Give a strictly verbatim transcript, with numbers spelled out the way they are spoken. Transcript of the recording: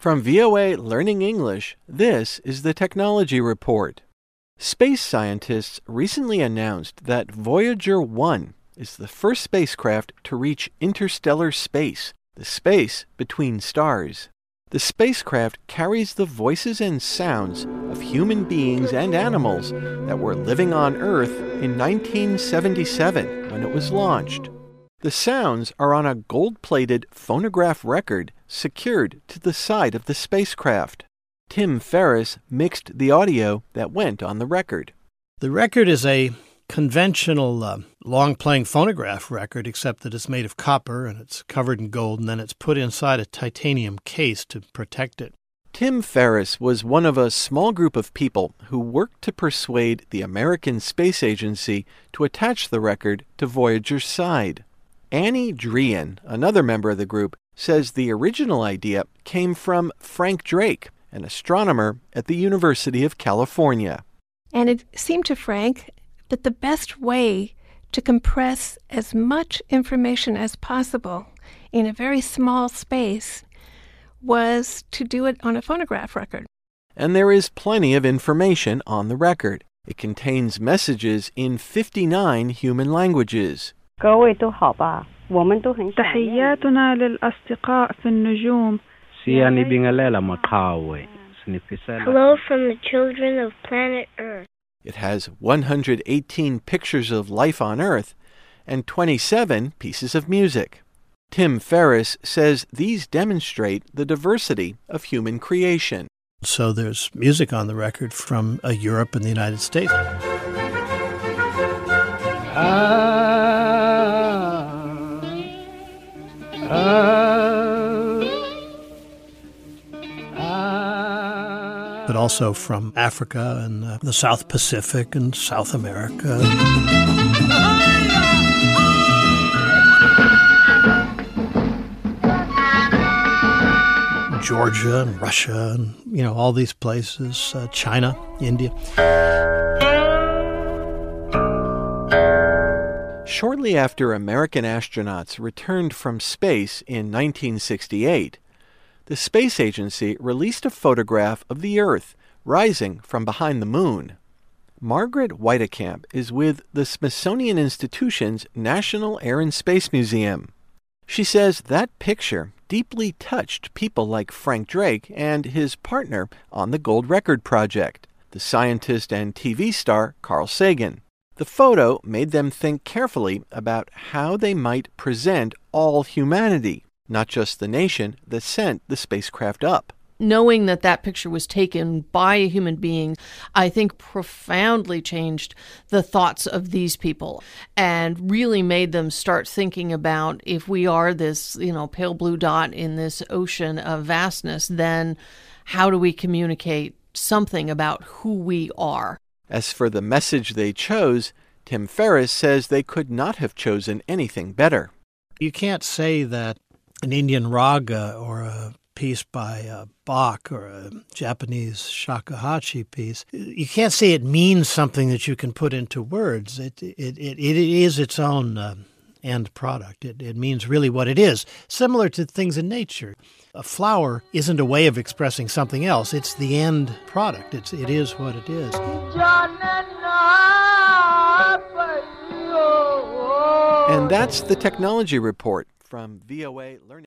From V O A Learning English, this is the Technology Report. Space scientists recently announced that Voyager one is the first spacecraft to reach interstellar space, the space between stars. The spacecraft carries the voices and sounds of human beings and animals that were living on Earth in nineteen seventy-seven when it was launched. The sounds are on a gold-plated phonograph record secured to the side of the spacecraft. Tim Ferriss mixed the audio that went on the record. The record is a conventional uh, long-playing phonograph record, except that it's made of copper and it's covered in gold, and then it's put inside a titanium case to protect it. Tim Ferriss was one of a small group of people who worked to persuade the American Space Agency to attach the record to Voyager's side. Annie Drian, another member of the group, says the original idea came from Frank Drake, an astronomer at the University of California. And it seemed to Frank that the best way to compress as much information as possible in a very small space was to do it on a phonograph record. And there is plenty of information on the record. It contains messages in fifty-nine human languages. 各位都好吧，我们都很 تحياتنا للأصدقاء في النجوم. Hello from the children of planet Earth. It has one hundred eighteen pictures of life on Earth and twenty-seven pieces of music. Tim Ferriss says these demonstrate the diversity of human creation. So there's music on the record from uh, Europe and the United States. But also from Africa and uh, the South Pacific and South America. Georgia and Russia and, you know, all these places, uh, China, India. Shortly after American astronauts returned from space in nineteen sixty-eight, the space agency released a photograph of the Earth rising from behind the moon. Margaret Weitekamp is with the Smithsonian Institution's National Air and Space Museum. She says that picture deeply touched people like Frank Drake and his partner on the Gold Record Project, the scientist and T V star Carl Sagan. The photo made them think carefully about how they might present all humanity, not just the nation that sent the spacecraft up. Knowing that that picture was taken by a human being, I think profoundly changed the thoughts of these people and really made them start thinking about, if we are this, you know, pale blue dot in this ocean of vastness, then how do we communicate something about who we are? As for the message they chose, Tim Ferriss says they could not have chosen anything better. You can't say that an Indian raga or a piece by uh, Bach or a Japanese shakuhachi piece, you can't say it means something that you can put into words. It it it, it is its own uh, end product. It, it means really what it is, similar to things in nature. A flower isn't a way of expressing something else. It's the end product. It's, it is what it is. And that's the Technology Report from V O A Learning.